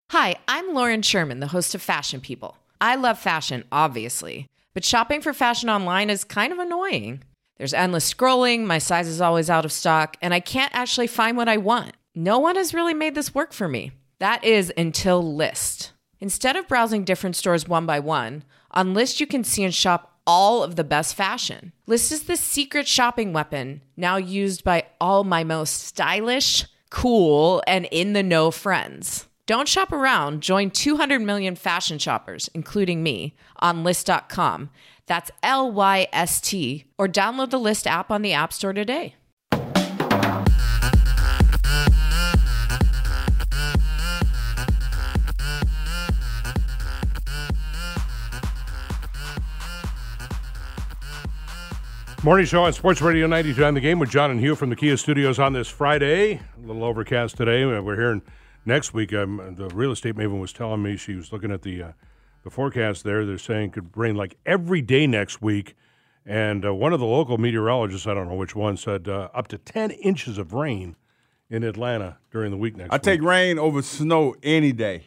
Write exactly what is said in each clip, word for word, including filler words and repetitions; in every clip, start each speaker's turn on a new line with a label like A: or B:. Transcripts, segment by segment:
A: Hi, I'm Lauren Sherman, the host of Fashion People. I love fashion, obviously, but shopping for fashion online is kind of annoying. There's endless scrolling, my size is always out of stock, and I can't actually find what I want. No one has really made this work for me. That is until Lyst. Instead of browsing different stores one by one, on Lyst you can see and shop all of the best fashion. Lyst is the secret shopping weapon, now used by all my most stylish, cool, and in-the-know friends. Don't shop around. Join two hundred million fashion shoppers, including me, on Lyst dot com. That's L Y S T. Or download the Lyst app on the App Store today.
B: Morning show on Sports Radio ninety-two on the Game with John and Hugh from the Kia Studios on this Friday. A little overcast today. We're hearing next week. Um, the real estate maven was telling me she was looking at the uh, the forecast there. They're saying it could rain like every day next week. And uh, one of the local meteorologists, I don't know which one, said uh, up to ten inches of rain in Atlanta during the week next
C: I
B: week.
C: I take rain over snow any day.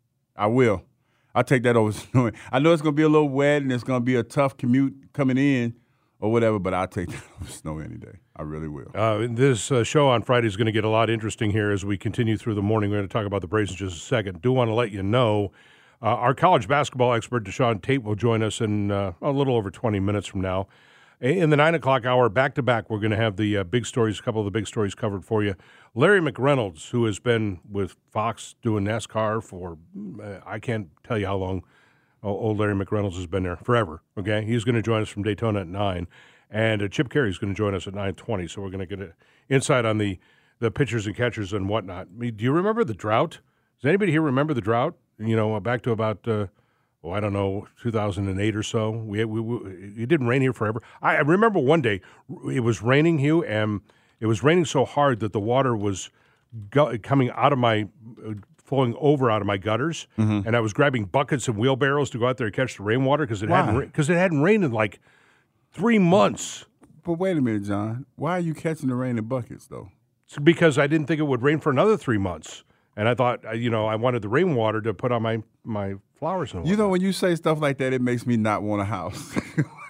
C: I will. I'll take that over snow. I know it's going to be a little wet and it's going to be a tough commute coming in or whatever, but I'll take that over snow any day. I really will.
B: Uh, this uh, show on Friday is going to get a lot interesting here as we continue through the morning. We're going to talk about the Braves in just a second. Do want to let you know uh, our college basketball expert, Deshaun Tate, will join us in uh, a little over twenty minutes from now. In the nine o'clock hour, back-to-back, we're going to have the uh, big stories, a couple of the big stories covered for you. Larry McReynolds, who has been with Fox doing NASCAR for, uh, I can't tell you how long, old Larry McReynolds has been there, forever, okay? He's going to join us from Daytona at nine. And uh, Chip Carey is going to join us at nine twenty, so we're going to get an insight on the, the pitchers and catchers and whatnot. I mean, do you remember the drought? Does anybody here remember the drought? You know, back to about, uh, oh, I don't know, two thousand eight or so. We, we, we It didn't rain here forever. I, I remember one day it was raining, Hugh, and it was raining so hard that the water was go- coming out of my uh, flowing over out of my gutters, mm-hmm. and I was grabbing buckets and wheelbarrows to go out there and catch the rainwater because it, hadn't, because it hadn't rained in like three months.
C: But wait a minute, John. Why are you catching the rain in buckets, though?
B: It's because I didn't think it would rain for another three months. And I thought, you know, I wanted the rainwater to put on my, my flowers. And
C: you know, when you say stuff like that, it makes me not want a house.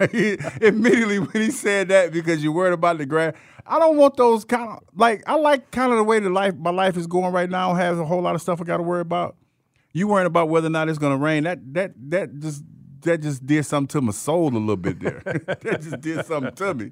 C: Immediately when he said that, because you're worried about the grass, I don't want those kind of, like, I like kind of the way the life my life is going right now. I have a whole lot of stuff I got to worry about. You worrying about whether or not it's going to rain, that that that just that just did something to my soul a little bit there. That just did something to me.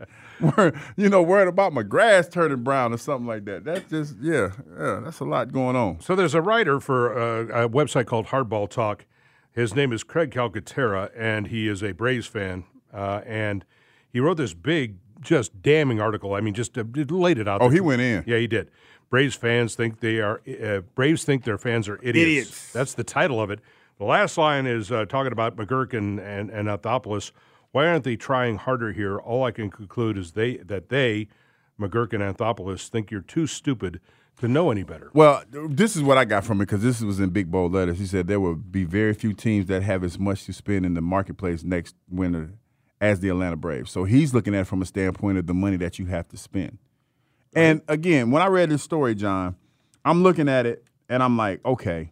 C: You know, worried about my grass turning brown or something like that. That's just, yeah, yeah, that's a lot going on.
B: So there's a writer for uh, a website called Hardball Talk. His name is Craig Calcaterra, and he is a Braves fan. Uh, and he wrote this big, just damning article. I mean, just uh, laid it out
C: Oh,
B: there.
C: he went in.
B: Yeah, he did. Braves fans think they are uh, Braves think their fans are idiots.
C: Idiots.
B: That's the title of it. The last line is uh, talking about McGurk and, and, and Anthopoulos. Why aren't they trying harder here? All I can conclude is they that they, McGurk and Anthopoulos, think you're too stupid to know any better.
C: Well, this is what I got from it, because this was in big bold letters. He said there will be very few teams that have as much to spend in the marketplace next winter as the Atlanta Braves. So he's looking at it from a standpoint of the money that you have to spend. And again, when I read this story, John, I'm looking at it and I'm like, okay,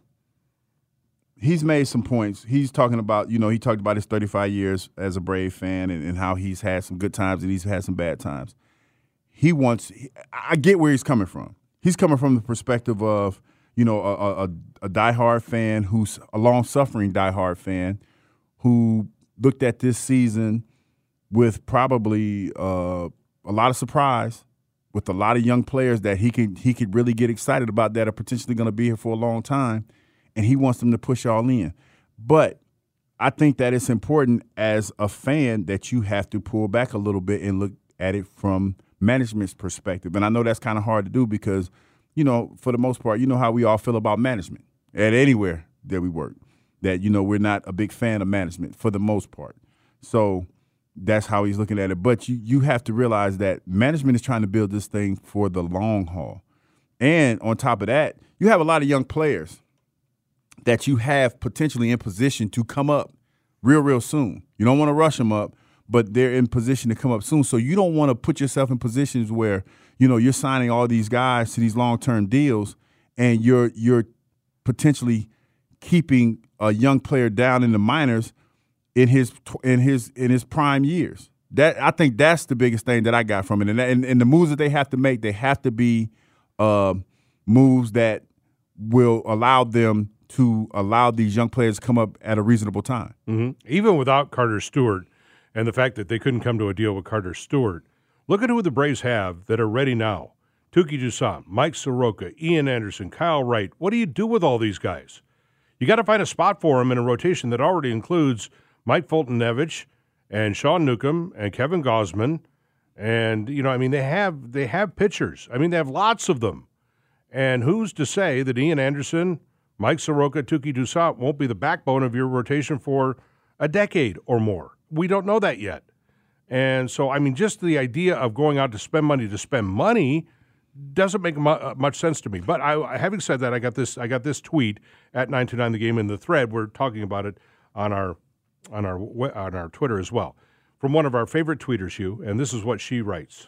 C: he's made some points. He's talking about, you know, he talked about his thirty-five years as a Brave fan and, and how he's had some good times and he's had some bad times. He wants – I get where he's coming from. He's coming from the perspective of, you know, a, a, a diehard fan who's a long-suffering diehard fan who looked at this season with probably uh, a lot of surprise, with a lot of young players that he could he could really get excited about that are potentially going to be here for a long time, and he wants them to push all in. But I think that it's important as a fan that you have to pull back a little bit and look at it from management's perspective. And I know that's kind of hard to do because, you know, for the most part, you know how we all feel about management at anywhere that we work, that, you know, we're not a big fan of management for the most part. So that's how he's looking at it. But you, you have to realize that management is trying to build this thing for the long haul. And on top of that, you have a lot of young players that you have potentially in position to come up real, real soon. You don't want to rush them up, but they're in position to come up soon. So you don't want to put yourself in positions where, you know, you're signing all these guys to these long-term deals and you're you're potentially keeping a young player down in the minors in his in his in his prime years. That I think that's the biggest thing that I got from it. And and, and the moves that they have to make, they have to be uh, moves that will allow them to allow these young players to come up at a reasonable time.
B: Mm-hmm. Even without Carter Stewart and the fact that they couldn't come to a deal with Carter Stewart, look at who the Braves have that are ready now. Touki Toussaint, Mike Soroka, Ian Anderson, Kyle Wright. What do you do with all these guys? You got to find a spot for them in a rotation that already includes Mike Foltynewicz and Sean Newcomb and Kevin Gausman. And, you know, I mean, they have they have pitchers. I mean, they have lots of them. And who's to say that Ian Anderson, Mike Soroka, Touki Toussaint won't be the backbone of your rotation for a decade or more? We don't know that yet. And so, I mean, just the idea of going out to spend money to spend money doesn't make mu- much sense to me. But I, having said that, I got this I got this tweet at nine two nine The Game in the thread. We're talking about it on our on our on our Twitter as well, from one of our favorite tweeters, Hugh, and this is what she writes.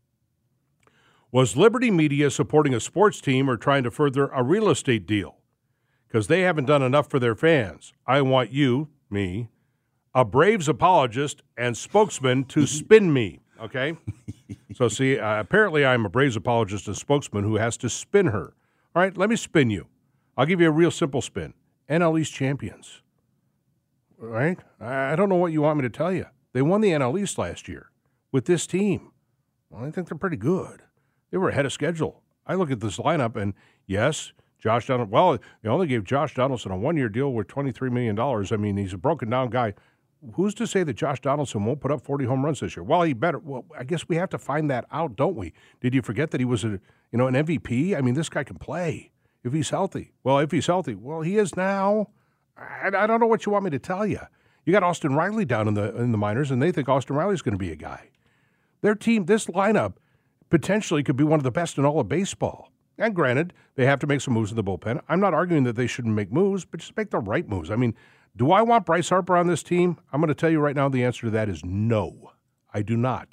B: Was Liberty Media supporting a sports team or trying to further a real estate deal? Because they haven't done enough for their fans. I want you, me, a Braves apologist and spokesman to spin me, okay? So, see, uh, apparently I'm a Braves apologist and spokesman who has to spin her. All right, let me spin you. I'll give you a real simple spin. N L East champions, all right? I don't know what you want me to tell you. They won the N L East last year with this team. Well, I think they're pretty good. They were ahead of schedule. I look at this lineup, and yes, Josh Donaldson, well, they only gave Josh Donaldson a one-year deal worth twenty-three million dollars. I mean, he's a broken-down guy. Who's to say that Josh Donaldson won't put up forty home runs this year? Well, he better. Well, I guess we have to find that out, don't we? Did you forget that he was a, you know, an M V P? I mean, this guy can play if he's healthy. Well, if he's healthy, well, he is now. I, I don't know what you want me to tell you. You got Austin Riley down in the in the minors, and they think Austin Riley's going to be a guy. Their team, this lineup, potentially could be one of the best in all of baseball. And granted, they have to make some moves in the bullpen. I'm not arguing that they shouldn't make moves, but just make the right moves. I mean, do I want Bryce Harper on this team? I'm going to tell you right now the answer to that is no. I do not.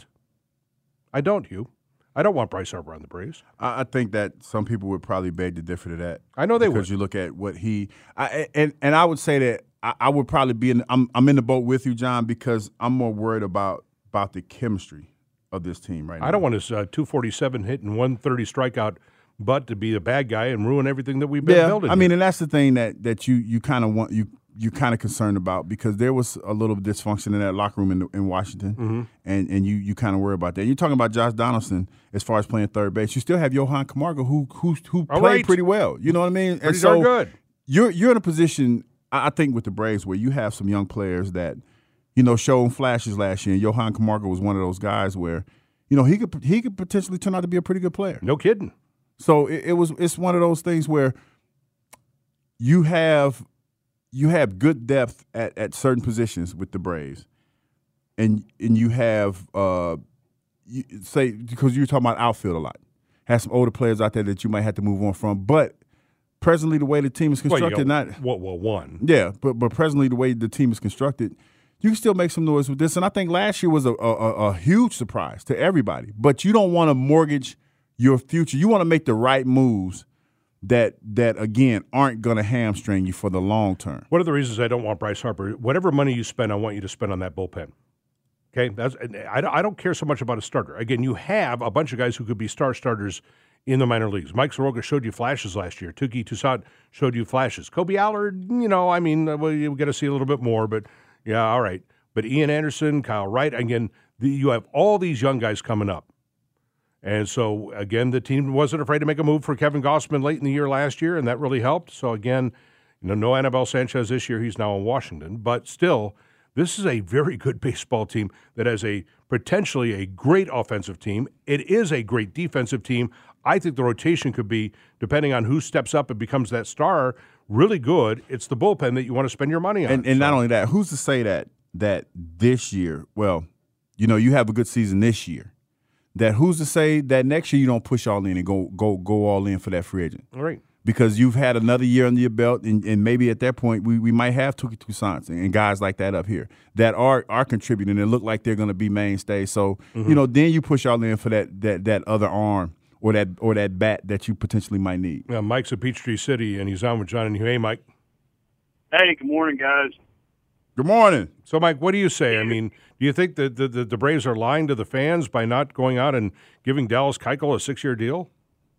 B: I don't, Hugh. I don't want Bryce Harper on the Braves.
C: I, I think that some people would probably beg to differ to that.
B: I know they
C: because
B: would.
C: Because you look at what he I, – and, and I would say that I, I would probably be in – I'm I'm in the boat with you, John, because I'm more worried about, about the chemistry of this team right now.
B: I don't want his uh, two forty-seven hit and one thirty strikeout butt to be a bad guy and ruin everything that we've been
C: yeah,
B: building.
C: I mean,
B: here.
C: and that's the thing that, that you you kind of want – you you kind of concerned about, because there was a little dysfunction in that locker room in, in Washington, mm-hmm. and, and you you kind of worry about that. You're talking about Josh Donaldson as far as playing third base. You still have Johan Camargo who who who played
B: right.
C: pretty well. You know what I mean?
B: Pretty
C: and so
B: darn good.
C: You're you're in a position, I think, with the Braves where you have some young players that, you know, showed flashes last year. And Johan Camargo was one of those guys where, you know, he could he could potentially turn out to be a pretty good player.
B: No kidding.
C: So it, it was it's one of those things where you have you have good depth at, at certain positions with the Braves, and and you have uh, you, say because you're talking about outfield a lot, have some older players out there that you might have to move on from, but presently the way the team is constructed,
B: well,
C: not
B: well, well, one,
C: yeah, but but presently the way the team is constructed, you can still make some noise with this. And I think last year was a a, a huge surprise to everybody. But you don't want to mortgage your future. You want to make the right moves that that again aren't going to hamstring you for the long term.
B: One of the reasons I don't want Bryce Harper, whatever money you spend, I want you to spend on that bullpen. Okay, that's I, I don't care so much about a starter. Again, you have a bunch of guys who could be star starters in the minor leagues. Mike Soroka showed you flashes last year. Touki Toussaint showed you flashes. Kobe Allard, you know, I mean, well, you got to see a little bit more, but yeah, all right. But Ian Anderson, Kyle Wright, again, the, you have all these young guys coming up. And so, again, the team wasn't afraid to make a move for Kevin Gausman late in the year last year, and that really helped. So, again, you know, no Anibal Sanchez this year. He's now in Washington. But still, this is a very good baseball team that has a potentially a great offensive team. It is a great defensive team. I think the rotation could be, depending on who steps up and becomes that star, really good. It's the bullpen that you want to spend your money on.
C: And, and
B: so.
C: not only that, who's to say that that this year, well, you know, you have a good season this year, that who's to say that next year you don't push all in and go go go all in for that free agent?
B: All right.
C: Because you've had another year under your belt, and, and maybe at that point we, we might have Touki Toussaint and guys like that up here that are are contributing and look like they're going to be mainstays. So, mm-hmm. you know, then you push all in for that that that other arm or that or that bat that you potentially might need.
B: Yeah, Mike's at Peachtree City, and he's on with John and Hugh. Hey, Mike.
D: Hey, good morning, guys.
C: Good morning.
B: So, Mike, what do you say? I mean, do you think that the, the, the Braves are lying to the fans by not going out and giving Dallas Keuchel a six-year deal?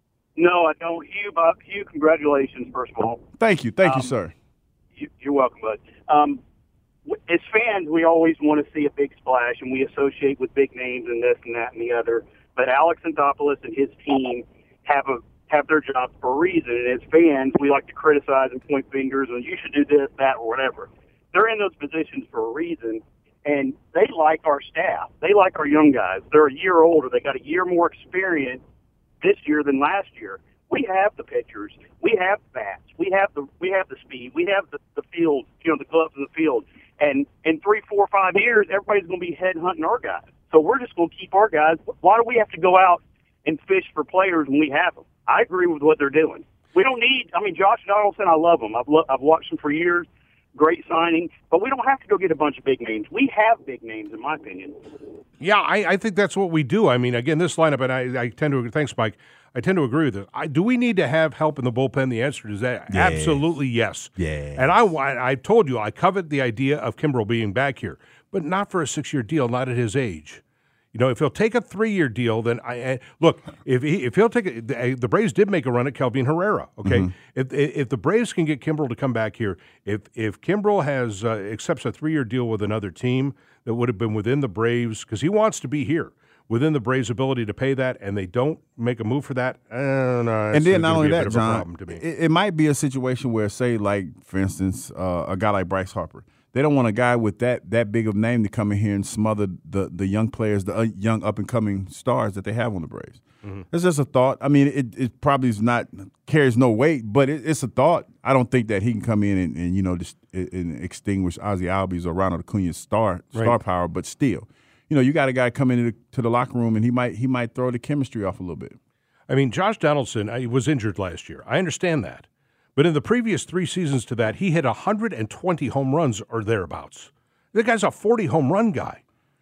D: No, I don't. Hugh, Bob, Hugh, congratulations, first of all.
C: Thank you. Thank
D: Um,
C: you, sir.
D: You, you're welcome, bud. Um, w- as fans, we always want to see a big splash, and we associate with big names and this and that and the other. But Alex Anthopoulos and his team have a have their jobs for a reason. And as fans, we like to criticize and point fingers, and you should do this, that, or whatever. They're in those positions for a reason, and they like our staff. They like our young guys. They're a year older. They got a year more experience this year than last year. We have the pitchers. We have the bats. We have the we have the speed. We have the, the field, you know, the gloves in the field. And in three, four, five years, everybody's going to be head hunting our guys. So we're just going to keep our guys. Why do we have to go out and fish for players when we have them? I agree with what they're doing. We don't need. I mean, Josh Donaldson, I love him. I've lo- I've watched him for years. Great signing, but we don't have to go get a bunch of big names. We have big names, in my opinion.
B: Yeah, I, I think that's what we do. I mean, again, this lineup, and I, I tend to, thanks, Mike, I tend to agree with it. I, do we need to have help in the bullpen? The answer is that
C: Yes.
B: absolutely yes.
C: Yes.
B: And I, I, I told you, I covet the idea of Kimbrel being back here, but not for a six-year deal, not at his age. You know, if he'll take a three-year deal, then I, I look. If he if he'll take a, the, the Braves did make a run at Kelvin Herrera. Okay,
C: Mm-hmm.
B: if if the Braves can get Kimbrel to come back here, if if Kimbrel has uh, accepts a three-year deal with another team that would have been within the Braves, because he wants to be here within the Braves' ability to pay that, and they don't make a move for that, uh, no,
C: And then not only
B: be a
C: that,
B: bit of a
C: John,
B: problem to me.
C: it, it might be a situation where, say, like for instance, uh, a guy like Bryce Harper. They don't want a guy with that that big of a name to come in here and smother the the young players, the uh, young up and coming stars that they have on the Braves. Mm-hmm. It's just a thought. I mean, it, it probably is not carries no weight, but it, it's a thought. I don't think that he can come in and, and you know just and extinguish Ozzie Albies or Ronald Acuna's star star
B: Right.
C: power. But still, you know, you got a guy come into the, to the locker room and he might he might throw the chemistry off a little bit.
B: I mean, Josh Donaldson uh, was injured last year. I understand that. But in the previous three seasons to that, he hit one hundred twenty home runs or thereabouts. The guy's a forty home run guy.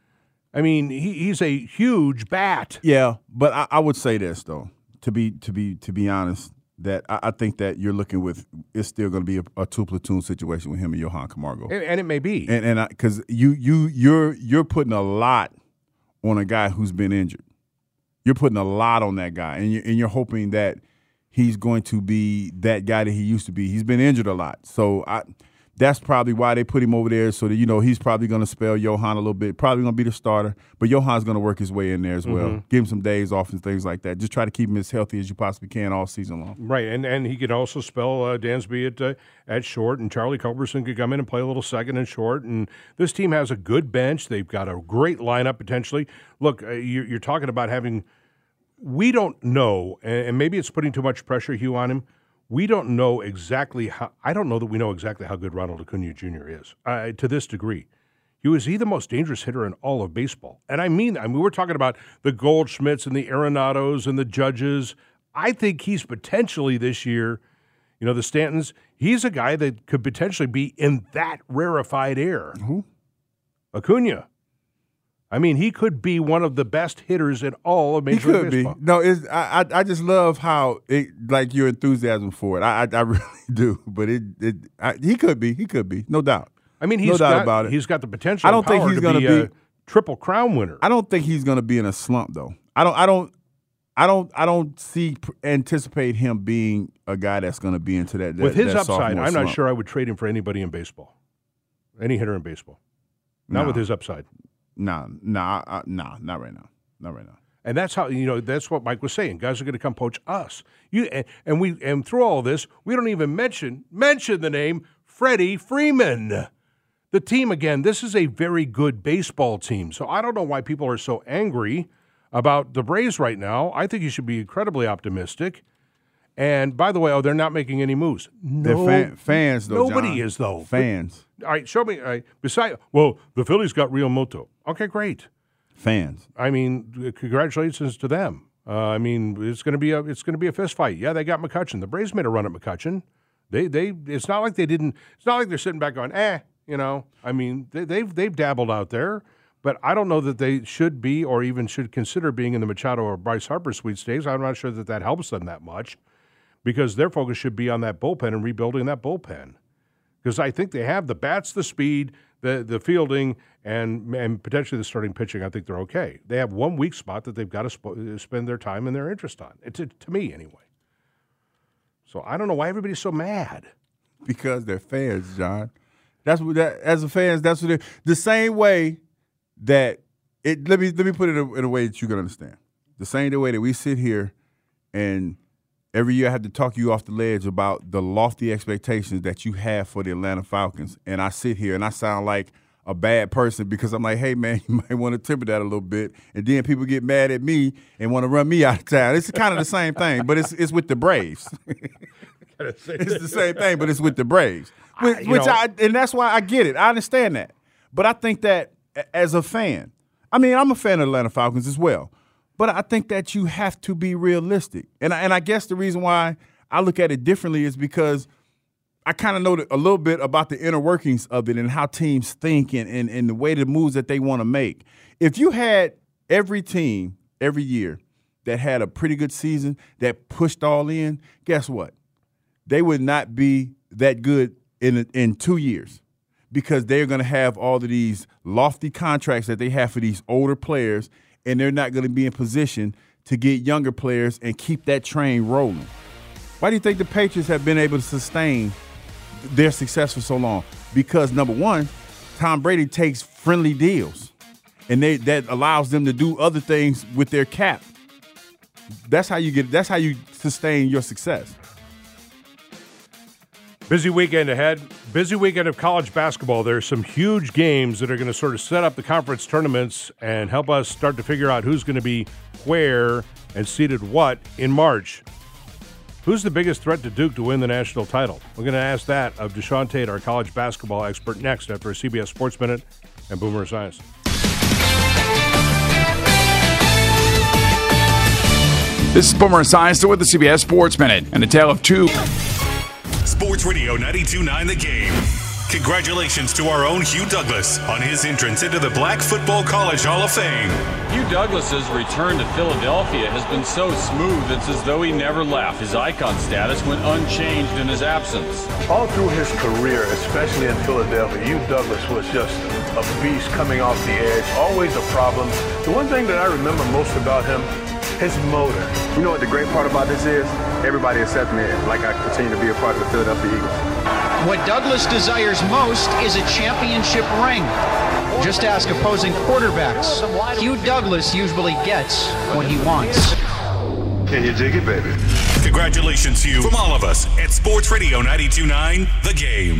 B: I mean, he, he's a huge bat.
C: Yeah, but I, I would say this though, to be to be to be honest, that I, I think that you're looking with it's still going to be a, a two platoon situation with him and Johan Camargo,
B: And, and it may be.
C: and and because you you you're you're putting a lot on a guy who's been injured. You're putting a lot on that guy, and you and you're hoping that he's going to be that guy that he used to be. He's been injured a lot, so I. That's probably why they put him over there, so that, you know, he's probably going to spell Johan a little bit, probably going to be the starter, but Johan's going to work his way in there as well.
B: Mm-hmm.
C: Give him some days off and things like that. Just try to keep him as healthy as you possibly can all season long.
B: Right, and and he could also spell uh, Dansby at uh, at short, and Charlie Culberson could come in and play a little second and short. And this team has a good bench. They've got a great lineup potentially. Look, uh, you're, you're talking about having – we don't know, and, and maybe it's putting too much pressure, Hugh, on him. We don't know exactly how – I don't know that we know exactly how good Ronald Acuna Junior is uh, to this degree. He was he the most dangerous hitter in all of baseball. And I mean, I mean, we're talking about the Goldschmidts and the Arenados and the Judges. I think he's potentially this year, you know, the Stantons, he's a guy that could potentially be in that rarefied air.
C: Who?
B: Acuna. I mean, he could be one of the best hitters in all of Major
C: He could
B: League
C: be.
B: Baseball.
C: No, it's, I, I I just love how it like your enthusiasm for it. I I, I really do. But it it I, he could be. He could be. No doubt.
B: I mean,
C: No
B: he's
C: doubt
B: got,
C: about it.
B: He's got the potential.
C: I don't
B: and
C: think
B: power
C: he's
B: to
C: gonna
B: be,
C: be-
B: a triple crown winner.
C: I don't think he's going to be in a slump though. I don't. I don't. I don't. I don't see anticipate him being a guy that's going to be into that. that
B: With his
C: that
B: upside,
C: sophomore
B: I'm not
C: slump.
B: sure I would trade him for anybody in baseball. Any hitter in baseball. Not
C: No.
B: with his upside.
C: Nah, nah, uh, nah, not right now. Not right now.
B: And that's how, you know, that's what Mike was saying. Guys are going to come poach us. You and, and we and through all this, we don't even mention mention the name Freddie Freeman. The team, again, this is a very good baseball team. So I don't know why people are so angry about the Braves right now. I think you should be incredibly optimistic. And by the way, oh, they're not making any moves. No,
C: They're fan, fans, though.
B: nobody
C: John.
B: is, though.
C: Fans,
B: All right, show me. All right, beside, well, the Phillies got Real Muto. Okay, great.
C: fans.
B: I mean, congratulations to them. Uh, I mean, it's going to be a it's going to be a fist fight. Yeah, they got McCutchen. The Braves made a run at McCutchen. They they it's not like they didn't. It's not like they're sitting back going, eh, you know. I mean, they, they've they've dabbled out there, but I don't know that they should be or even should consider being in the Machado or Bryce Harper sweepstakes. I'm not sure that that helps them that much, because their focus should be on that bullpen and rebuilding that bullpen. because I think they have the bats, the speed, the the fielding, and and potentially the starting pitching. I think they're okay. They have one weak spot that they've got to sp- spend their time and their interest on. It's to, to me anyway. So I don't know why everybody's so mad.
C: Because they're fans, John. That's what that as a fans. That's what they're the same way that it. Let me let me put it in a way that you can understand. The same way that we sit here and every year I have to talk you off the ledge about the lofty expectations that you have for the Atlanta Falcons, and I sit here and I sound like a bad person because I'm like, hey man, you might want to temper that a little bit, and then people get mad at me and want to run me out of town. It's kind of the same thing, but it's it's with the Braves. It's the same thing, but it's with the Braves, which,
B: I,
C: which
B: know,
C: I and that's why I get it. I understand that, but I think that as a fan, I mean, I'm a fan of the Atlanta Falcons as well, but I think that you have to be realistic, and I, and I guess the reason why I look at it differently is because I kind of know a little bit about the inner workings of it and how teams think and, and, and the way the moves that they want to make. If you had every team every year that had a pretty good season that pushed all in, guess what? They would not be that good in in two years because they're going to have all of these lofty contracts that they have for these older players, and they're not going to be in position to get younger players and keep that train rolling. Why do you think the Patriots have been able to sustain their success for so long? Because, number one, Tom Brady takes friendly deals, and they that allows them to do other things with their cap. That's how you get. That's how you sustain your success.
B: Busy weekend ahead. Busy weekend of college basketball. There's some huge games that are going to sort of set up the conference tournaments and help us start to figure out who's going to be where and seeded what in March. Who's the biggest threat to Duke to win the national title? We're going to ask that of Deshaun Tate, our college basketball expert, next after a C B S Sports Minute and Boomer Science.
E: This is Boomer Science with the C B S Sports Minute and a tale of two.
F: Sports Radio ninety-two point nine The Game. Congratulations to our own Hugh Douglas on his entrance into the Black Football College Hall of Fame.
G: Hugh Douglas's return to Philadelphia has been so smooth, it's as though he never left. His icon status went unchanged in his absence.
H: All through his career, especially in Philadelphia, Hugh Douglas was just a beast coming off the edge, always a problem. The one thing that I remember most about him, his motor.
I: You know what the great part about this is? Everybody accepts me like I continue to be a part of the Philadelphia Eagles.
J: What Douglas desires most is a championship ring. Just ask opposing quarterbacks. Hugh Douglas usually gets what he wants.
H: Can you dig it, baby?
F: Congratulations, Hugh, from all of us at Sports Radio ninety-two point nine The Game.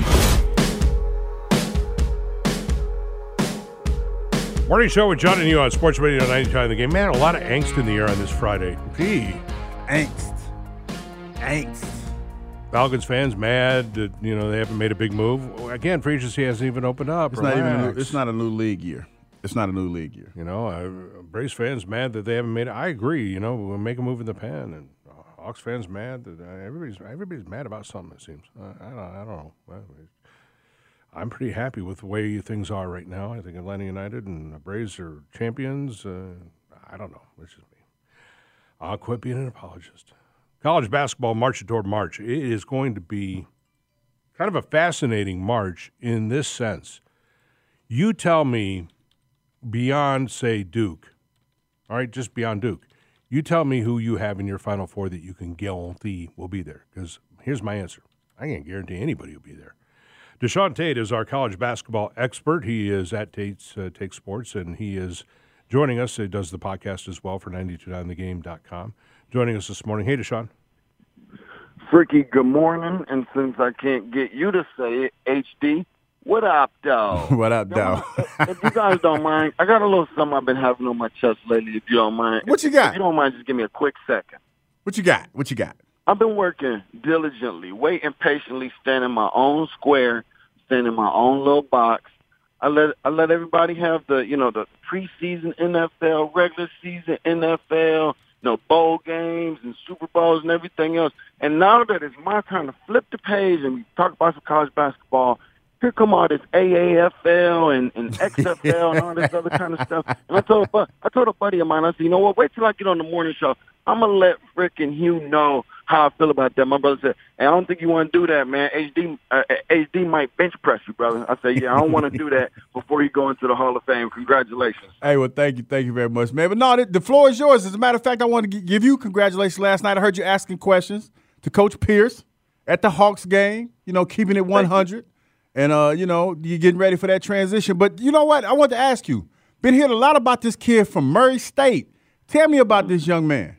B: Morning show with John and you on Sports Radio ninety-two point nine The Game. Man, a lot of angst in the air on this Friday. Gee.
C: Angst. Angst.
B: Falcons fans mad that, you know, they haven't made a big move. Again, free agency hasn't even opened up.
C: It's not even. A new, it's not a new league year. It's not a new league year.
B: You know, uh, Braves fans mad that they haven't made it. I agree. You know, we'll make a move in the pen, and uh, Hawks fans mad that uh, everybody's everybody's mad about something. It seems. Uh, I don't. I don't know. Well, I'm pretty happy with the way things are right now. I think Atlanta United and the Braves are champions. Uh, I don't know. It's just me. I'll quit being an apologist. College basketball marching toward March. It is going to be kind of a fascinating March in this sense. You tell me beyond, say, Duke, all right, just beyond Duke, you tell me who you have in your Final Four that you can guarantee will be there. Because here's my answer. I can't guarantee anybody will be there. Deshaun Tate is our college basketball expert. He is at Tate's uh, Take Sports, and he is joining us. He does the podcast as well for ninety-two point nine the game dot com. Joining us this morning. Hey, Deshaun.
K: Freaky, good morning. And since I can't get you to say it, H D, what up, though?
C: What up, though?
K: If you guys don't mind, I got a little something I've been having on my chest lately, if you don't mind.
C: What you got?
K: If you don't mind, just give me a quick second.
C: What you got? What you got?
K: I've been working diligently, waiting patiently, standing in my own square, standing in my own little box. I let I let everybody have the, you know, the preseason N F L, regular season N F L, you know, bowl games and Super Bowls and everything else. And now that it's my turn to flip the page and we talk about some college basketball, here come all this A A F L and, and X F L and all this other kind of stuff. And I told a, I told a buddy of mine, I said, you know what, wait till I get on the morning show. I'm going to let frickin' Hugh know how I feel about that. My brother said, hey, I don't think you want to do that, man. H D uh, H D might bench press you, brother. I said, yeah, I don't want to do that before you go into the Hall of Fame. Congratulations.
C: Hey, well, thank you. Thank you very much, man. But no, the, the floor is yours. As a matter of fact, I want to give you congratulations last night. I heard you asking questions to Coach Pierce at the Hawks game, you know, keeping it one hundred. And, uh, you know, you're getting ready for that transition. But you know what? I want to ask you, been hearing a lot about this kid from Murray State. Tell me about this young man.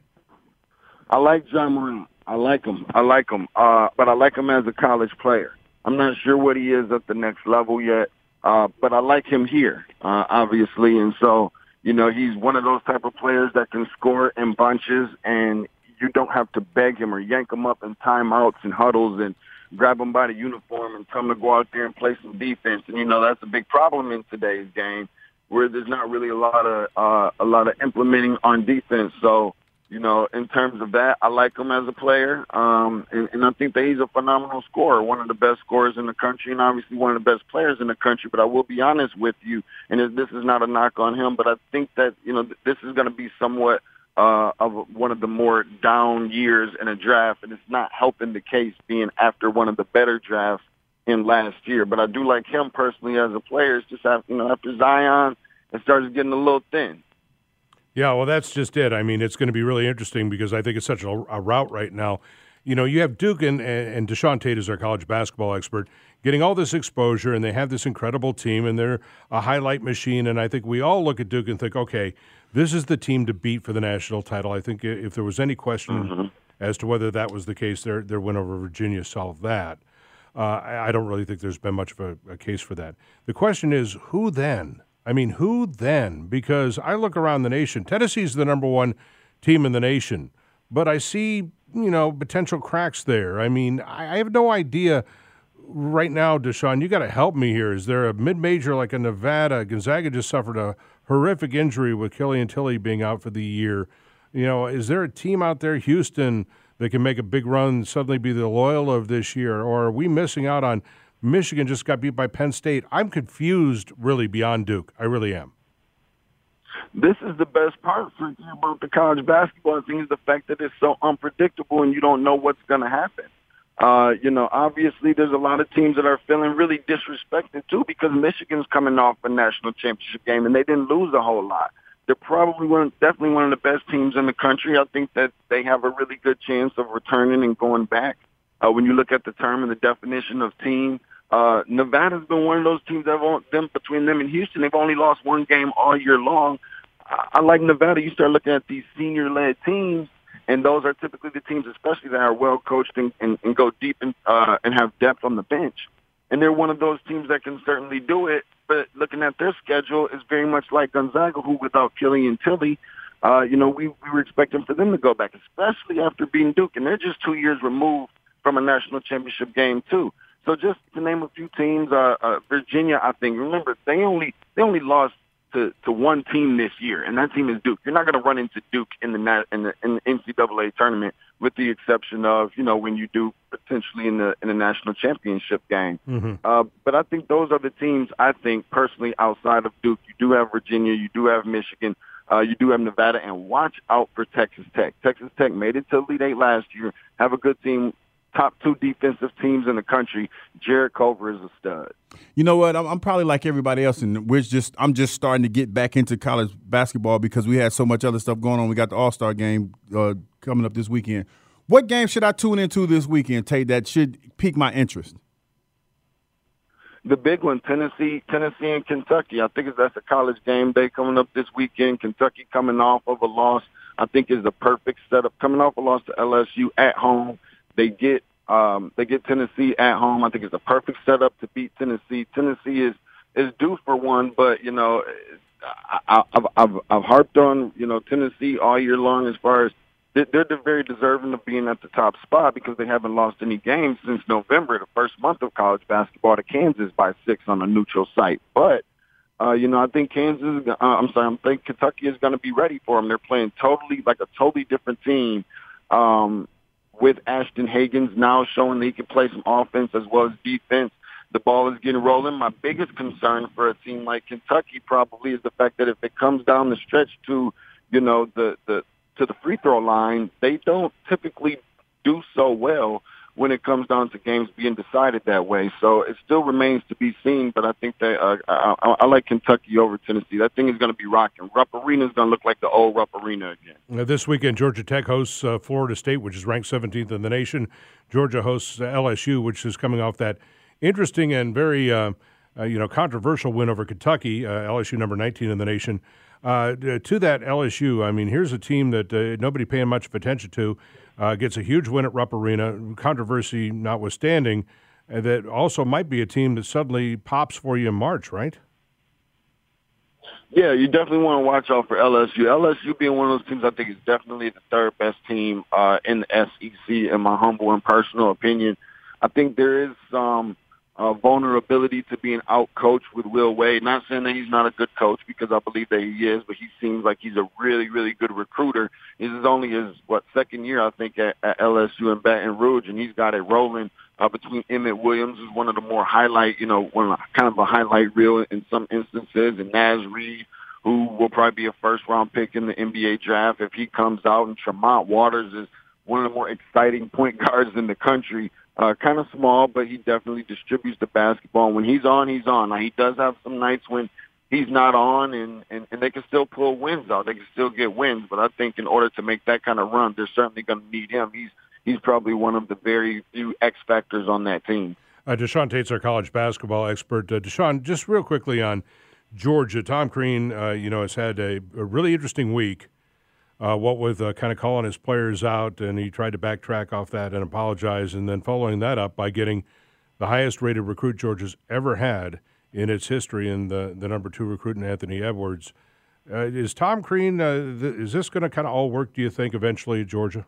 K: I like John Morant. I like him. I like him. Uh, but I like him as a college player. I'm not sure what he is at the next level yet, uh, but I like him here, uh, obviously. And so, you know, he's one of those type of players that can score in bunches, and you don't have to beg him or yank him up in timeouts and huddles and grab him by the uniform and tell him to go out there and play some defense. And, you know, that's a big problem in today's game where there's not really a lot of uh, a lot of implementing on defense. So, you know, in terms of that, I like him as a player. Um, and, and I think that he's a phenomenal scorer, one of the best scorers in the country and obviously one of the best players in the country. But I will be honest with you, and this is not a knock on him, but I think that, you know, this is going to be somewhat Uh, of one of the more down years in a draft, and it's not helping the case being after one of the better drafts in last year. But I do like him personally as a player. It's just after, you know, after Zion, it starts getting a little thin.
B: Yeah, well, that's just it. I mean, it's going to be really interesting because I think it's such a, a route right now. You know, you have Duke and, and Deshaun Tate is our college basketball expert, getting all this exposure, and they have this incredible team, and they're a highlight machine. And I think we all look at Duke and think, okay, this is the team to beat for the national title. I think if there was any question mm-hmm. as to whether that was the case, their their win over Virginia solved that. Uh, I, I don't really think there's been much of a, a case for that. The question is, who then? I mean, who then? Because I look around the nation. Tennessee's the number one team in the nation, but I see, you know, potential cracks there. I mean, I, I have no idea right now, Deshaun. You got to help me here. Is there a mid-major like a Nevada? Gonzaga just suffered a horrific injury with Killian Tilly being out for the year. You know, is there a team out there, Houston, that can make a big run, suddenly be the Loyola of this year? Or are we missing out on Michigan just got beat by Penn State? I'm confused, really, beyond Duke. I really am.
K: This is the best part for you about the college basketball thing is the fact that it's so unpredictable and you don't know what's going to happen. Uh, you know, obviously there's a lot of teams that are feeling really disrespected, too, because Michigan's coming off a national championship game, and they didn't lose a whole lot. They're probably one, definitely one of the best teams in the country. I think that they have a really good chance of returning and going back. Uh, when you look at the term and the definition of team, uh, Nevada's been one of those teams that have them between them and Houston. They've only lost one game all year long. I, I like Nevada. You start looking at these senior-led teams, and those are typically the teams, especially that are well coached and, and, and go deep and, uh, and have depth on the bench. And they're one of those teams that can certainly do it. But looking at their schedule, is very much like Gonzaga, who without Killian Tilly, uh, you know, we, we were expecting for them to go back, especially after beating Duke. And they're just two years removed from a national championship game too. So just to name a few teams, uh, uh, Virginia, I think. Remember, they only they only lost to, to one team this year, and that team is Duke. You're not going to run into Duke in the in the, in the N C double A tournament, with the exception of, you know, when you do potentially in the in the national championship game. Mm-hmm. Uh, but I think those are the teams. I think personally, outside of Duke, you do have Virginia, you do have Michigan, uh, you do have Nevada, and watch out for Texas Tech. Texas Tech made it to Elite Eight last year. Have a good team. Top two defensive teams in the country. Jared Culver is a stud.
C: You know what? I'm, I'm probably like everybody else, and we're just I'm just starting to get back into college basketball because we had so much other stuff going on. We got the All-Star game uh, coming up this weekend. What game should I tune into this weekend, Tate, that should pique my interest?
K: The big one, Tennessee, Tennessee and Kentucky. I think that's a college game day coming up this weekend. Kentucky coming off of a loss, I think is the perfect setup. Coming off a loss to L S U at home. They get um, they get Tennessee at home. I think it's a perfect setup to beat Tennessee. Tennessee is is due for one, but you know, I, I've I've I've harped on you know Tennessee all year long as far as they're, they're very deserving of being at the top spot because they haven't lost any games since November, the first month of college basketball, to Kansas by six on a neutral site. But uh, you know, I think Kansas. Uh, I'm sorry, I think Kentucky is going to be ready for them. They're playing totally like a totally different team. Um, with Ashton Hagans now showing that he can play some offense as well as defense. The ball is getting rolling. My biggest concern for a team like Kentucky probably is the fact that if it comes down the stretch to, you know, the, the to the free throw line, they don't typically do so well when it comes down to games being decided that way. So it still remains to be seen, but I think that uh, I, I, I like Kentucky over Tennessee. That thing is going to be rocking. Rupp Arena is going to look like the old Rupp Arena again.
B: Now, this weekend, Georgia Tech hosts uh, Florida State, which is ranked seventeenth in the nation. Georgia hosts uh, L S U, which is coming off that interesting and very uh, uh, you know controversial win over Kentucky. Uh, L S U number nineteen in the nation. Uh, to that L S U, I mean, here's a team that uh, nobody paying much attention to. Uh, gets a huge win at Rupp Arena, controversy notwithstanding, uh, that also might be a team that suddenly pops for you in March, right?
K: Yeah, you definitely want to watch out for L S U. L S U being one of those teams I think is definitely the third best team uh, in the S E C, in my humble and personal opinion. I think there is some uh, vulnerability to being out-coached with Will Wade. Not saying that he's not a good coach, because I believe that he is, but he seems like he's a really, really good recruiter. This is only his, what, second year, I think, at, at L S U in Baton Rouge, and he's got it rolling uh, between Emmett Williams, who's one of the more highlight, you know, one of the, kind of a highlight reel in some instances, and Naz Reid, who will probably be a first-round pick in the N B A draft if he comes out, and Tremont Waters is one of the more exciting point guards in the country. Uh, kind of small, but he definitely distributes the basketball. When he's on, he's on. Now, he does have some nights when he's not on, and, and, and they can still pull wins out. They can still get wins, but I think in order to make that kind of run, they're certainly going to need him. He's he's probably one of the very few X factors on that team.
B: Uh, Deshaun Tate's our college basketball expert. Uh, Deshaun, just real quickly on Georgia, Tom Crean, uh, you know, has had a, a really interesting week. Uh, what with uh, kind of calling his players out, and he tried to backtrack off that and apologize, and then following that up by getting the highest-rated recruit Georgia's ever had in its history, in the, the number two recruit in Anthony Edwards. Uh, is Tom Crean, uh, th- is this going to kind of all work, do you think, eventually at Georgia?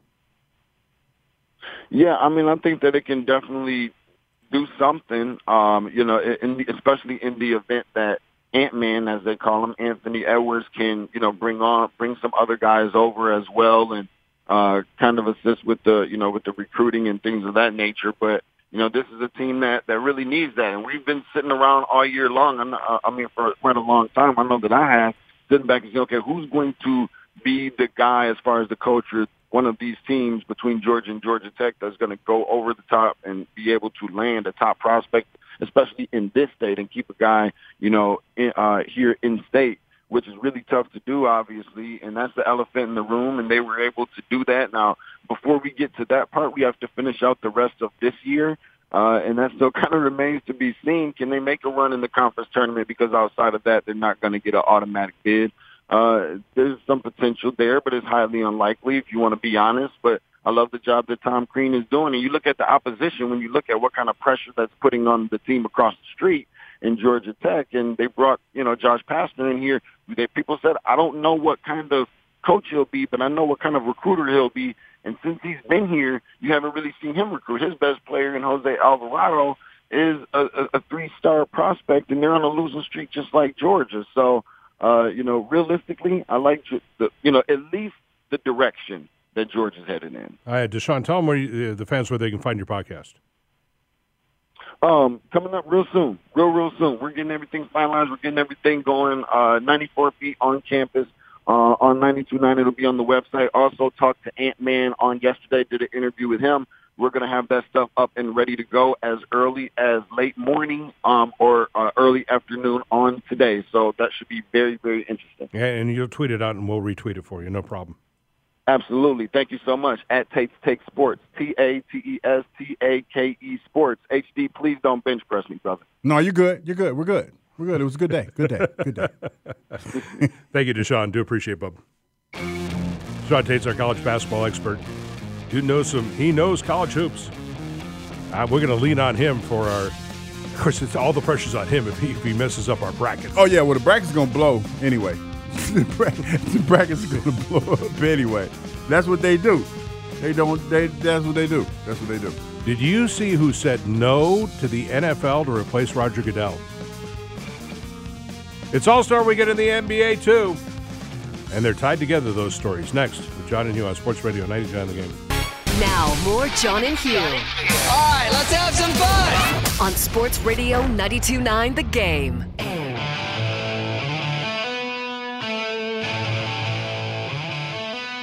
K: Yeah, I mean, I think that it can definitely do something, um, you know, in the, especially in the event that Ant-Man, as they call him, Anthony Edwards, can, you know, bring on, bring some other guys over as well, and uh, kind of assist with the, you know, with the recruiting and things of that nature. But, you know, this is a team that, that really needs that. And we've been sitting around all year long. I'm not, I mean, for quite a long time. I know that I have, sitting back and saying, okay, who's going to be the guy as far as the coach or one of these teams between Georgia and Georgia Tech that's going to go over the top and be able to land a top prospect, especially in this state, and keep a guy, you know, in, uh, here in state, which is really tough to do, obviously, and that's the elephant in the room, and they were able to do that. Now, before we get to that part, we have to finish out the rest of this year, uh, and that still kind of remains to be seen. Can they make a run in the conference tournament? Because outside of that, they're not going to get an automatic bid. Uh, there's some potential there, but it's highly unlikely, if you want to be honest, but I love the job that Tom Crean is doing. And you look at the opposition, when you look at what kind of pressure that's putting on the team across the street in Georgia Tech, and they brought, you know, Josh Pastner in here. They, people said, I don't know what kind of coach he'll be, but I know what kind of recruiter he'll be. And since he's been here, you haven't really seen him recruit. His best player in Jose Alvarado is a, a, a three-star prospect, and they're on a losing streak just like Georgia. So, uh, you know, realistically, I like, the, you know, at least the direction that Georgia's headed in.
B: All right, Deshaun, tell them where you, uh, the fans where they can find your podcast.
K: Um, coming up real soon, real, real soon. We're getting everything finalized. We're getting everything going. Uh, ninety-four feet on campus. Uh, on ninety-two point nine, it'll be on the website. Also talked to Ant-Man on yesterday, did an interview with him. We're going to have that stuff up and ready to go as early as late morning um, or uh, early afternoon on today. So that should be very, very interesting.
B: Yeah, and you'll tweet it out, and we'll retweet it for you. No problem.
K: Absolutely. Thank you so much. At Tate's Take Sports. T A T E S T A K E Sports. H D, please don't bench press me, brother.
C: No, you're good. You're good. We're good. We're good. It was a good day. Good day. Good day.
B: Thank you, Deshaun. Do appreciate it, bub. Deshaun Tate's our college basketball expert. Dude knows some. He knows college hoops. Uh, we're going to lean on him for our. Of course, it's all the pressure's on him if he if he messes up our brackets.
C: Oh yeah, well the bracket's going to blow anyway. The brackets are going to blow up anyway. That's what they do. They don't. They. That's what they do. That's what they do.
B: Did you see who said no to the N F L to replace Roger Goodell? It's All-Star Weekend in the N B A too, and they're tied together. Those stories next with John and Hugh on Sports Radio ninety-two nine The Game.
L: Now more John and Hugh.
M: All right, let's have some fun
L: on Sports Radio ninety-two point nine The Game.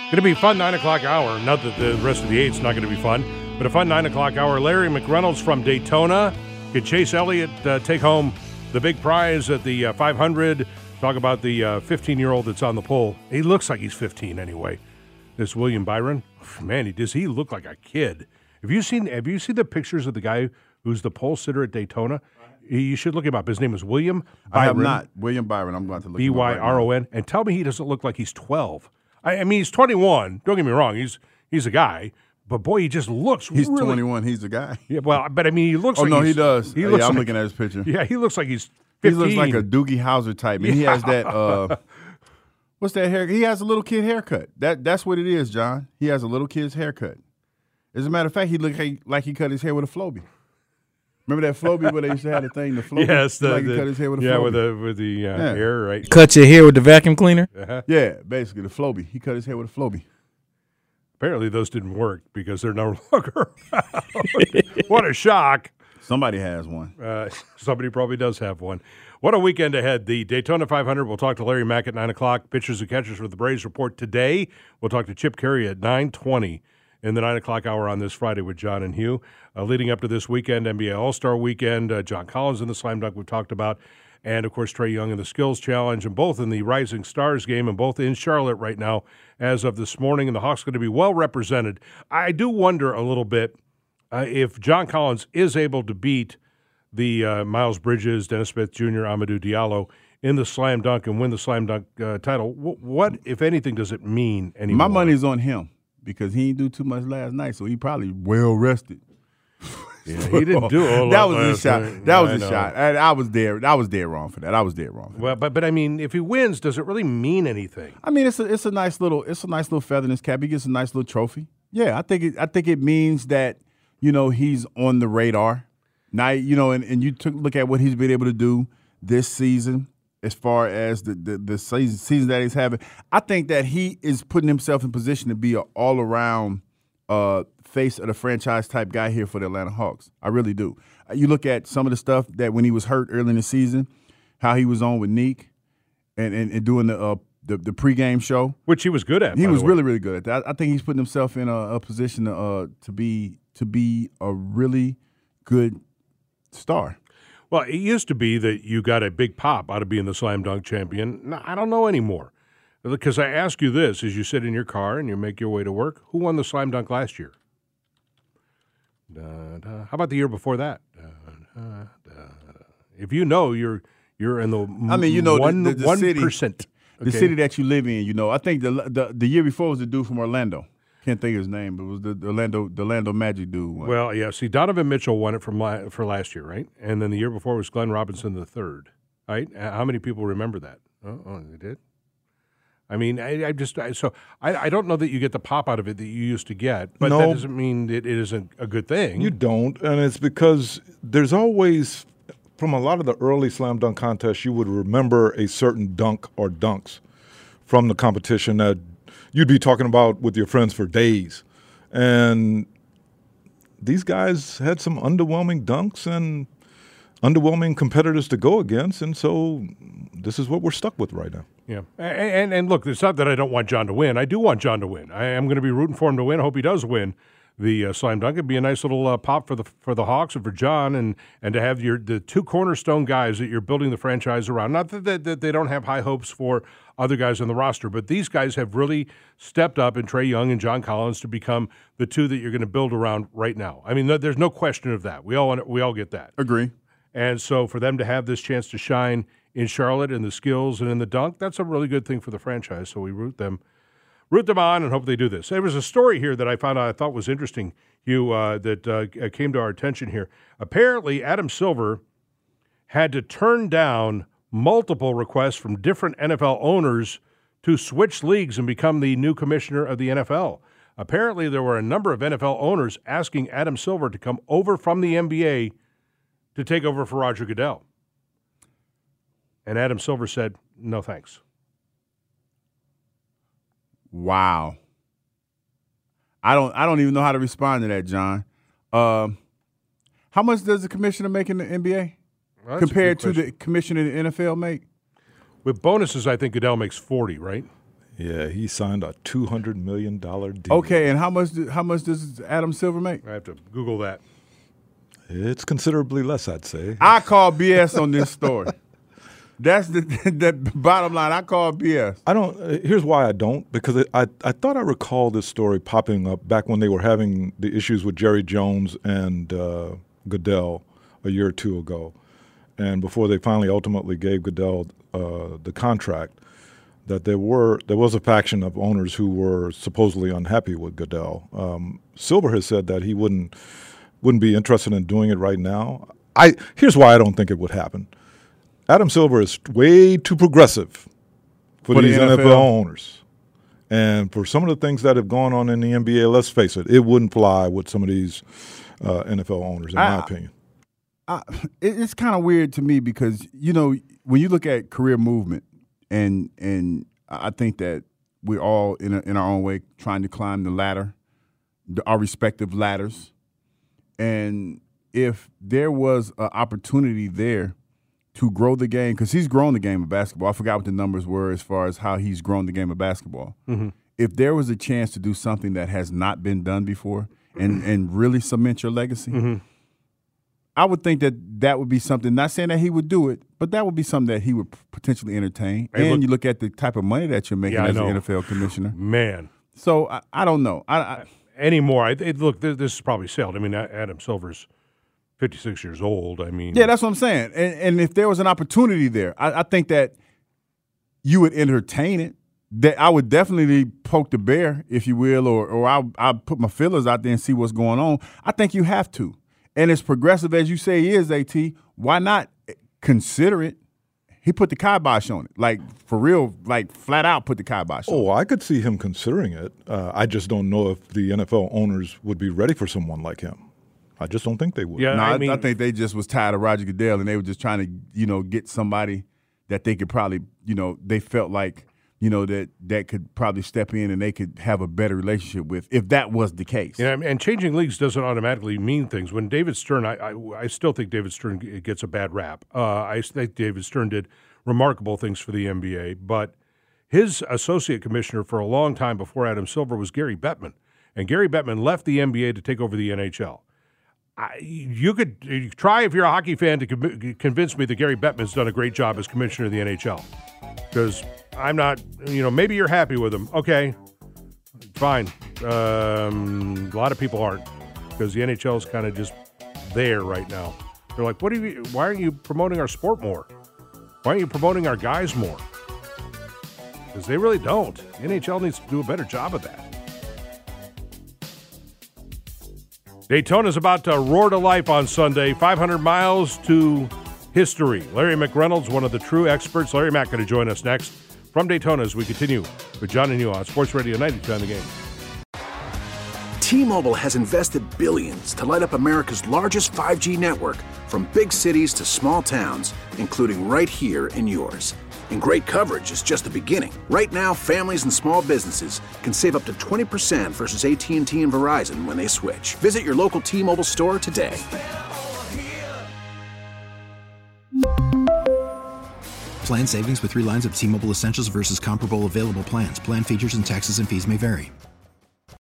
B: Going to be a fun nine o'clock hour. Not that the rest of the eight's not going to be fun, but a fun nine o'clock hour. Larry McReynolds from Daytona. Could Chase Elliott uh, take home the big prize at the uh, five hundred? Talk about the uh, fifteen-year-old that's on the pole. He looks like he's fifteen anyway. This William Byron. Man, he does he look like a kid. Have you seen Have you seen the pictures of the guy who's the pole sitter at Daytona? You should look him up. His name is William Byron.
C: I have not. William Byron. I'm going to look
B: B Y R O N. Right, and tell me he doesn't look like he's twelve. I, I mean, he's twenty-one. Don't get me wrong. He's he's a guy. But, boy, he just looks
C: He's
B: really,
C: twenty-one. He's a guy.
B: Yeah, well, but, I mean, he looks
C: oh,
B: like
C: no,
B: he's,
C: he does.
B: He
C: yeah,
B: looks
C: I'm
B: like,
C: looking at his picture.
B: Yeah, he looks like he's fifteen.
C: He looks like a Doogie Howser type. And yeah. He has that, uh, what's that hair? He has a little kid haircut. That That's what it is, John. He has a little kid's haircut. As a matter of fact, he looked like, like he cut his hair with a Flowbee. Remember that Flowbee where they used to have the thing, the Flowbee?
B: Yes. The,
C: like
B: the,
C: he cut his hair with a
B: yeah,
C: Flowbee.
B: with the, with the uh,
C: yeah.
B: hair, right?
N: Cut your hair with the vacuum cleaner?
B: Uh-huh.
C: Yeah, basically, the Flowbee. He cut his hair with a Flowbee.
B: Apparently those didn't work because they're no longer around. What a shock.
C: Somebody has one.
B: Uh, somebody probably does have one. What a weekend ahead. The Daytona five hundred. We'll talk to Larry Mack at nine o'clock. Pitchers and catchers for the Braves report today. We'll talk to Chip Carey at nine twenty in the nine o'clock hour on this Friday with John and Hugh. Uh, leading up to this weekend, N B A All-Star Weekend, uh, John Collins in the slam dunk we've talked about, and, of course, Trae Young in the Skills Challenge, and both in the Rising Stars game, and both in Charlotte right now as of this morning, and the Hawks going to be well represented. I do wonder a little bit uh, if John Collins is able to beat the uh, Miles Bridges, Dennis Smith Junior, Amadou Diallo in the slam dunk and win the slam dunk uh, title. W- what, if anything, does it mean anymore?
C: My money's on him because he didn't do too much last night, so he probably well rested.
B: Yeah, he didn't do a lot.
C: That was a shot.
B: Night.
C: That was
B: I
C: a
B: know.
C: shot. I, I was there. I was dead wrong for that. I was dead wrong. For
B: well,
C: that.
B: but but I mean, if he wins, does it really mean anything?
C: I mean, it's a it's a nice little it's a nice little feather in his cap. He gets a nice little trophy. Yeah, I think it, I think it means that you know he's on the radar. Now you know, and, and you took look at what he's been able to do this season as far as the the, the season, season that he's having. I think that he is putting himself in position to be an all around uh, face of the franchise type guy here for the Atlanta Hawks. I really do. You look at some of the stuff that when he was hurt early in the season, how he was on with Neek and, and, and doing the, uh, the the pregame show.
B: Which he was good at.
C: He was really, really good at that. I, I think he's putting himself in a, a position to, uh, to be to be a really good star.
B: Well, it used to be that you got a big pop out of being the slam dunk champion. No, I don't know anymore. Because I ask you this, as you sit in your car and you make your way to work, who won the slam dunk last year? Da, da. How about the year before that? Da, da, da. If you know, you're you're in the
C: I mean, you know,
B: one,
C: the, the, the
B: one
C: city,
B: percent.
C: The
B: Okay.
C: city that you live in, you know. I think the the, the year before was the dude from Orlando. Can't think of his name, but it was the, the Orlando the Orlando Magic dude. One.
B: Well, yeah. See, Donovan Mitchell won it from la- for last year, right? And then the year before was Glenn Robinson the third, right? Uh, How many people remember that? Oh, oh they did. I mean, I, I just I, so I, I don't know that you get the pop out of it that you used to get, but
O: No.
B: that doesn't mean it, it isn't a good thing.
O: You don't, and it's because there's always, from a lot of the early slam dunk contests, you would remember a certain dunk or dunks from the competition that you'd be talking about with your friends for days. And these guys had some underwhelming dunks and underwhelming competitors to go against, and so this is what we're stuck with right now.
B: Yeah, and, and and look, it's not that I don't want John to win. I do want John to win. I am going to be rooting for him to win. I hope he does win the uh, slam dunk. It'd be a nice little uh, pop for the for the Hawks and for John, and and to have your the two cornerstone guys that you're building the franchise around. Not that, that, that they don't have high hopes for other guys on the roster, but these guys have really stepped up in Trae Young and John Collins to become the two that you're going to build around right now. I mean, there's no question of that. We all want, we all get that.
C: Agree.
B: And so for them to have this chance to shine in Charlotte in the skills and in the dunk, that's a really good thing for the franchise. So we root them root them on and hope they do this. There was a story here that I found out I thought was interesting, Hugh, uh, that uh, came to our attention here. Apparently, Adam Silver had to turn down multiple requests from different N F L owners to switch leagues and become the new commissioner of the N F L. Apparently, there were a number of N F L owners asking Adam Silver to come over from the N B A to take over for Roger Goodell. And Adam Silver said, no thanks.
C: Wow. I don't I don't even know how to respond to that, John. Um, how much does the commissioner make in the N B A
B: Well,
C: compared
B: to
C: the commissioner in the N F L make?
B: With bonuses, I think Goodell makes forty, right?
O: Yeah, he signed a two hundred million dollars deal.
C: Okay, and how much? Do, how much does Adam Silver make?
B: I have to Google that.
O: It's considerably less, I'd say.
C: I call B S on this story. That's the, the bottom line. I call B S.
O: I don't. Uh, here's why I don't. Because it, I I thought I recall this story popping up back when they were having the issues with Jerry Jones and uh, Goodell a year or two ago, and before they finally ultimately gave Goodell uh, the contract, that there were there was a faction of owners who were supposedly unhappy with Goodell. Um, Silver has said that he wouldn't wouldn't be interested in doing it right now. I here's why I don't think it would happen. Adam Silver is way too progressive for, for these the N F L. N F L owners. And for some of the things that have gone on in the N B A, let's face it, it wouldn't fly with some of these uh, N F L owners, in I, my opinion.
C: I, it's kind of weird to me because, you know, when you look at career movement, and and I think that we're all, in, a, in our own way, trying to climb the ladder, the, our respective ladders. And if there was an opportunity there to grow the game, because he's grown the game of basketball. I forgot what the numbers were as far as how he's grown the game of basketball. Mm-hmm. If there was a chance to do something that has not been done before and, and really cement your legacy, mm-hmm. I would think that that would be something, not saying that he would do it, but that would be something that he would potentially entertain. Hey, and look, you look at the type of money that you're making yeah, as an N F L commissioner.
B: Man.
C: So I, I don't know. I, I,
B: Anymore. I, it, look, this, this is probably sailed. I mean, Adam Silver's fifty-six years old. I mean,
C: yeah, that's what I'm saying. And, and if there was an opportunity there, I, I think that you would entertain it. That I would definitely poke the bear, if you will, or or I'll, I'll put my feelers out there and see what's going on. I think you have to. And as progressive as you say he is, AT, why not consider it? He put the kibosh on it, like for real, like flat out put the kibosh on it.
O: Oh, I could see him considering it. Uh, I just don't know if the N F L owners would be ready for someone like him. I just don't think they would.
C: Yeah, no, I, mean, I think they just was tired of Roger Goodell, and they were just trying to, you know, get somebody that they could probably, you know, they felt like, you know, that that could probably step in and they could have a better relationship with, if that was the case.
B: Yeah, and changing leagues doesn't automatically mean things. When David Stern, I I, I still think David Stern gets a bad rap. Uh, I think David Stern did remarkable things for the N B A, but his associate commissioner for a long time before Adam Silver was Gary Bettman, and Gary Bettman left the N B A to take over the N H L. I, you could you try, if you're a hockey fan, to com- convince me that Gary Bettman's done a great job as commissioner of the N H L. Because I'm not, you know, maybe you're happy with him. Okay, fine. Um, a lot of people aren't, because the N H L is kind of just there right now. They're like, what are you? Why aren't you promoting our sport more? Why aren't you promoting our guys more? Because they really don't. The N H L needs to do a better job of that. Daytona's about to roar to life on Sunday. five hundred miles to history. Larry McReynolds, one of the true experts. Larry Mack going to join us next from Daytona as we continue with John and you on Sports Radio ninety-two on the Game.
N: T-Mobile has invested billions to light up America's largest five G network, from big cities to small towns, including right here in yours. And great coverage is just the beginning. Right now, families and small businesses can save up to twenty percent versus A T and T and Verizon when they switch. Visit your local T-Mobile store today.
P: Plan savings with three lines of T-Mobile Essentials versus comparable available plans. Plan features and taxes and fees may vary.